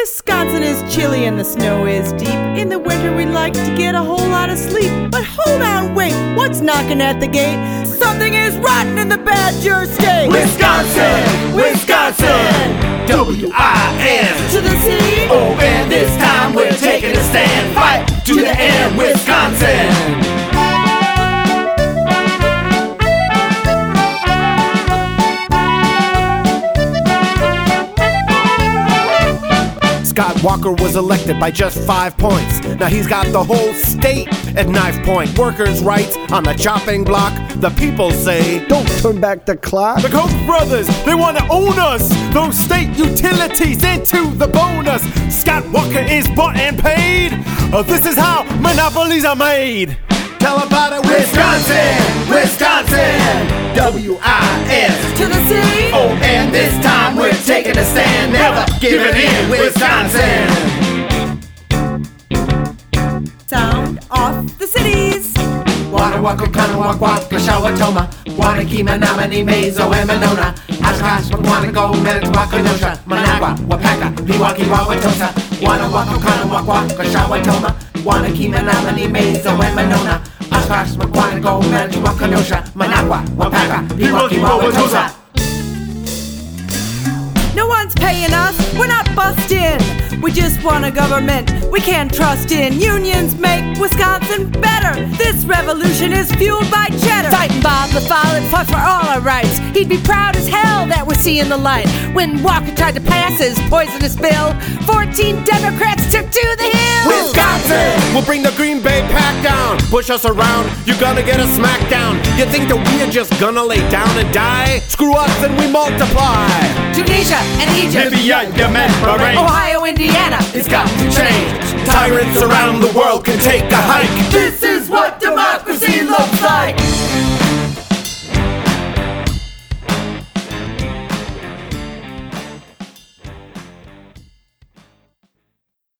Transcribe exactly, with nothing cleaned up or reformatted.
Wisconsin is chilly and the snow is deep. In the winter we like to get a whole lot of sleep. But hold on, wait, what's knocking at the gate? Something is rotten in the Badger State. Wisconsin, Wisconsin, W I S To the C O N, this time we're taking a stand. Fight to the end, Wisconsin. Scott Walker was elected by just five points. Now he's got the whole state at knife point. Workers' rights on the chopping block. The people say, don't turn back the clock. The Koch brothers, they want to own us. Those state utilities into the bonus. Scott Walker is bought and paid. Uh, this is how monopolies are made. Tell about it, Wisconsin, Wisconsin, W I S to the C O N, this time we're taking a stand. Never giving in, Wisconsin. Sound off the cities. Wanawaka, Kanawaka, Shawatoma, Wanaki, Menominee, Mazo, and Monona, Oshkosh, Wanako, Manitowoc, Kenosha, Managua, Wapaka, Pewaukee, Wauwatosa, Wanawaka, Kanawaka, Shawatoma, Wanaki, Menominee, Mazo, and Monona, Oshkosh, Wanako, Manitowoc, Kenosha, Managua, Wapaka, Pewaukee, Wauwatosa. No one's paying us, we're not busting. We just want a government we can trust in. Unions make Wisconsin better. This revolution is fueled by cheddar. Fighting Bob the Fowl and fought for all our rights. He'd be proud as hell that we're seeing the light. When Walker tried to pass his poisonous bill, fourteen Democrats took to the hills. Wisconsin! We'll bring the Green Bay Pack down. Push us around, you're gonna get a smackdown. You think that we're just gonna lay down and die? Screw us and we multiply. Tunisia and Egypt, Libya, Yemen, Bahrain, Ohio, Indiana. It's got to change. Tyrants around the world can take